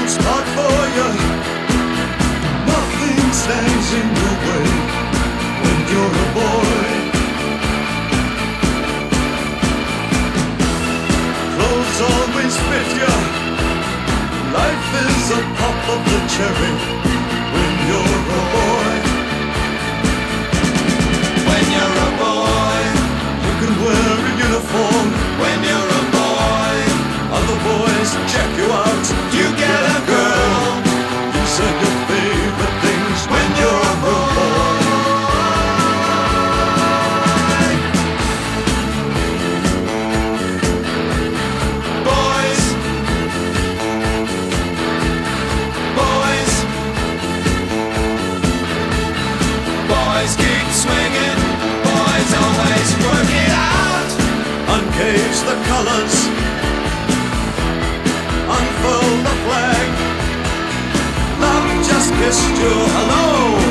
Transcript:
world's hard for you. Nothing stands in your way when you're a boy. Clothes always fit you. Life is a pop of the cherry when you're a boy. When you're a boy, you can wear a uniform. when you're a boy, Other boys check you out. you get a girl. You said your favorite things when you're a boy. Boys, boys, boys keep swinging. Boys always work it out. Uncage the colors. Unfurl the flag. Love just kissed you hello.